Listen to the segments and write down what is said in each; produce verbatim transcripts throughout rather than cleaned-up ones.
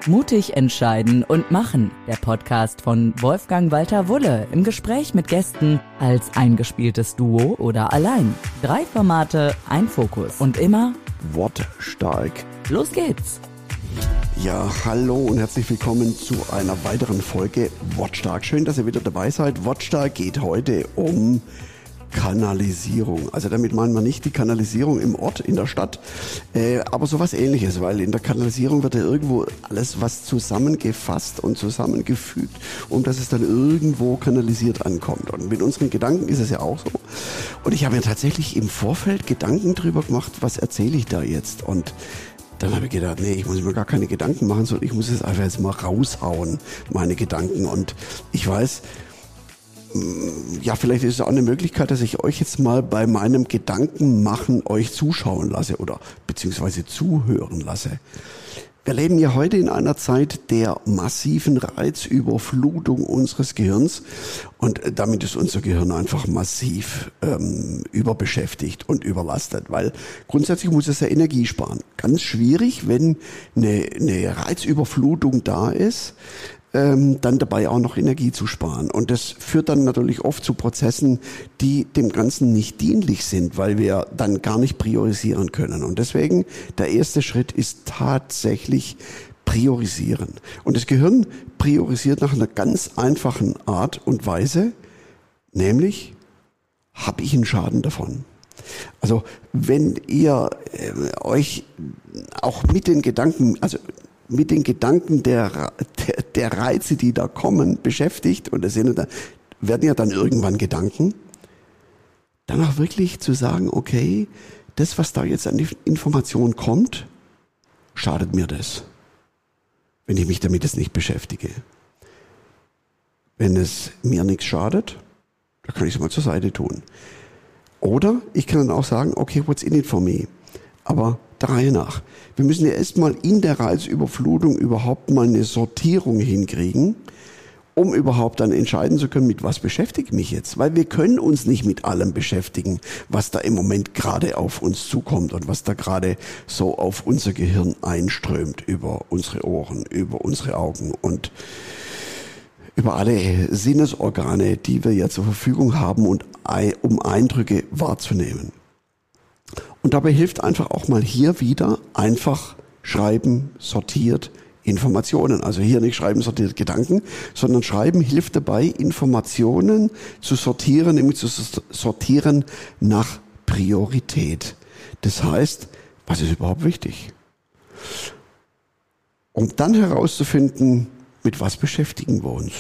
Mutig entscheiden und machen. Der Podcast von Wolfgang Walter Wulle im Gespräch mit Gästen als eingespieltes Duo oder allein. Drei Formate, ein Fokus und immer wortstark. Los geht's! Ja, hallo und herzlich willkommen zu einer weiteren Folge Wortstark. Schön, dass ihr wieder dabei seid. Wortstark geht heute um Kanalisierung. Also damit meinen wir nicht die Kanalisierung im Ort, in der Stadt, äh, aber sowas Ähnliches, weil in der Kanalisierung wird ja irgendwo alles was zusammengefasst und zusammengefügt, um dass es dann irgendwo kanalisiert ankommt. Und mit unseren Gedanken ist es ja auch so. Und ich habe mir tatsächlich im Vorfeld Gedanken drüber gemacht, was erzähle ich da jetzt? Und dann habe ich gedacht, nee, ich muss mir gar keine Gedanken machen, sondern ich muss es einfach jetzt mal raushauen, meine Gedanken. Und ich weiß, ja, vielleicht ist es auch eine Möglichkeit, dass ich euch jetzt mal bei meinem Gedankenmachen euch zuschauen lasse oder beziehungsweise zuhören lasse. Wir leben ja heute in einer Zeit der massiven Reizüberflutung unseres Gehirns und damit ist unser Gehirn einfach massiv ähm, überbeschäftigt und überlastet, weil grundsätzlich muss es ja Energie sparen. Ganz schwierig, wenn eine, eine Reizüberflutung da ist, ähm, dann dabei auch noch Energie zu sparen. Und das führt dann natürlich oft zu Prozessen, die dem Ganzen nicht dienlich sind, weil wir dann gar nicht priorisieren können. Und deswegen, der erste Schritt ist tatsächlich priorisieren. Und das Gehirn priorisiert nach einer ganz einfachen Art und Weise, nämlich, habe ich einen Schaden davon? Also wenn ihr äh, euch auch mit den Gedanken, also mit den Gedanken der, der, der Reize, die da kommen, beschäftigt, und das sind, werden ja dann irgendwann Gedanken, dann auch wirklich zu sagen, okay, das, was da jetzt an Information kommt, schadet mir das, wenn ich mich damit jetzt nicht beschäftige. Wenn es mir nichts schadet, dann kann ich es mal zur Seite tun. Oder ich kann dann auch sagen, okay, what's in it for me? Aber der Reihe nach. Wir müssen ja erstmal in der Reizüberflutung überhaupt mal eine Sortierung hinkriegen, um überhaupt dann entscheiden zu können, mit was beschäftige ich mich jetzt. Weil wir können uns nicht mit allem beschäftigen, was da im Moment gerade auf uns zukommt und was da gerade so auf unser Gehirn einströmt, über unsere Ohren, über unsere Augen und über alle Sinnesorgane, die wir ja zur Verfügung haben, und um Eindrücke wahrzunehmen. Und dabei hilft einfach auch mal hier wieder einfach schreiben, sortiert Informationen. Also hier nicht schreiben, sortiert Gedanken, sondern schreiben hilft dabei, Informationen zu sortieren, nämlich zu sortieren nach Priorität. Das heißt, was ist überhaupt wichtig? Um dann herauszufinden, mit was beschäftigen wir uns.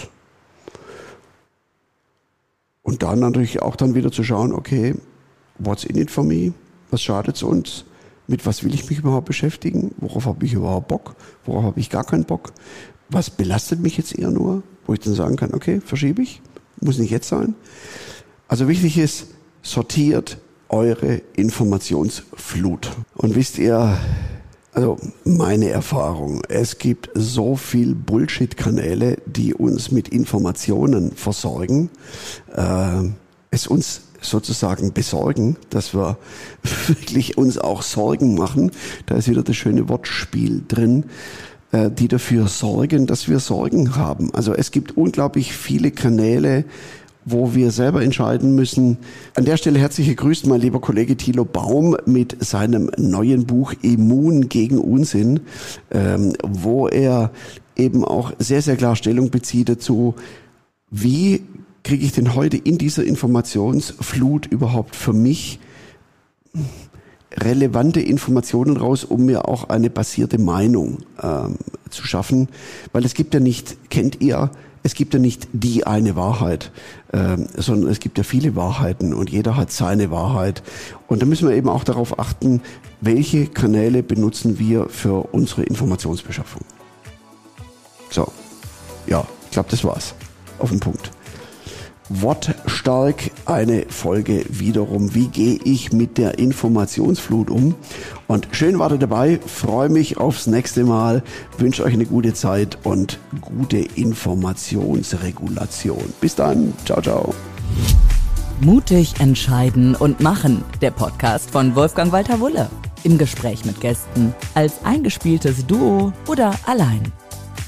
Und dann natürlich auch dann wieder zu schauen, okay, what's in it for me? Was schadet es uns? Mit was will ich mich überhaupt beschäftigen? Worauf habe ich überhaupt Bock? Worauf habe ich gar keinen Bock? Was belastet mich jetzt eher nur? Wo ich dann sagen kann, okay, verschiebe ich. Muss nicht jetzt sein. Also wichtig ist, sortiert eure Informationsflut. Und wisst ihr, also meine Erfahrung, es gibt so viel Bullshit-Kanäle, die uns mit Informationen versorgen, äh, es uns sozusagen besorgen, dass wir wirklich uns auch Sorgen machen. Da ist wieder das schöne Wortspiel drin, äh, die dafür sorgen, dass wir Sorgen haben. Also es gibt unglaublich viele Kanäle, wo wir selber entscheiden müssen. An der Stelle herzliche Grüße, mein lieber Kollege Thilo Baum mit seinem neuen Buch Immun gegen Unsinn, ähm, wo er eben auch sehr, sehr klar Stellung bezieht dazu, wie kriege ich denn heute in dieser Informationsflut überhaupt für mich relevante Informationen raus, um mir auch eine basierte Meinung ähm, zu schaffen. Weil es gibt ja nicht, kennt ihr, es gibt ja nicht die eine Wahrheit, ähm, sondern es gibt ja viele Wahrheiten und jeder hat seine Wahrheit. Und da müssen wir eben auch darauf achten, welche Kanäle benutzen wir für unsere Informationsbeschaffung. So, ja, ich glaube, das war's. Auf den Punkt. Wortstark, eine Folge wiederum. Wie gehe ich mit der Informationsflut um? Und schön wart ihr dabei, freue mich aufs nächste Mal, wünsche euch eine gute Zeit und gute Informationsregulation. Bis dann, ciao, ciao. Mutig entscheiden und machen. Der Podcast von Wolfgang Walter Wulle. Im Gespräch mit Gästen, als eingespieltes Duo oder allein.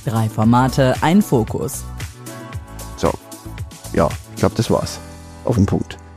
Drei Formate, ein Fokus. So, ja, ich glaube, das war's. Auf den Punkt.